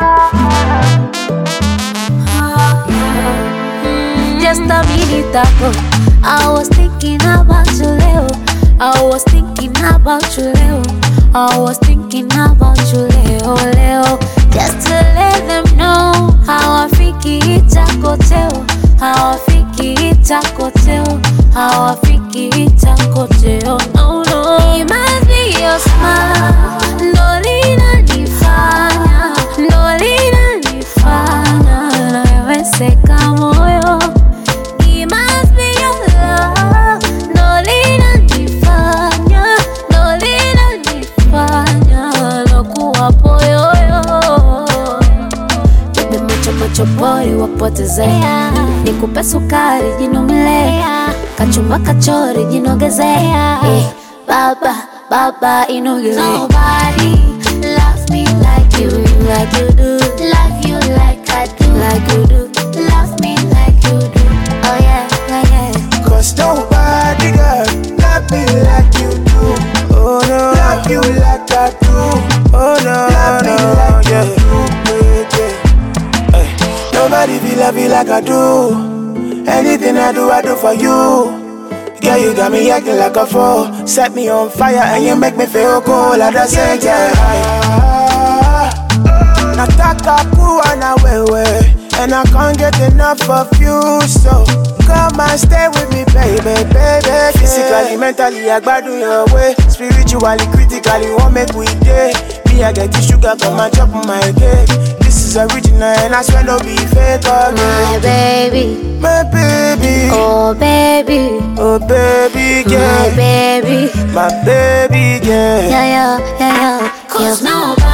Just a minute ago, I was thinking about you, Leo. I was thinking about you, Leo. I was thinking about you, Leo, Leo. Just to let them know how I think it's a hotel. How I think it's a hotel. How I think it's a hotel. No, no. It must be your smile. No linanifanya, no linanifanya naweweseka moyo. It must be your love. No linanifanya, no linanifanya lokuwa poyoyo. Bebe macho pori wapotezea, nikupe sukari jinomilea, kachumba kachori jinogezea. Baba inogezea. Nobody loves me like you do. Love you like I do, like you do. Love me like you do, oh yeah, yeah, yeah. Cause nobody girl love me like you do. Oh no, love you like I do. Oh no, love me like you do, yeah. Hey. Nobody be love you like I do. Anything I do for you. Yeah, you got me acting like a fool. Set me on fire and you make me feel cool. I just say yeah. Nataka kuwa na wewe, and I can't get enough of you. So come and stay with me, baby, baby. Physically, mentally, I gbadun your way. Spiritually, critically, what make we day? Me, I get the sugar, come and chop my cake. This is original and I swear no be fake. My baby, my baby, oh baby, oh baby, yeah. My baby, my baby, yeah. yeah, yeah, yeah, yeah. Cause nobody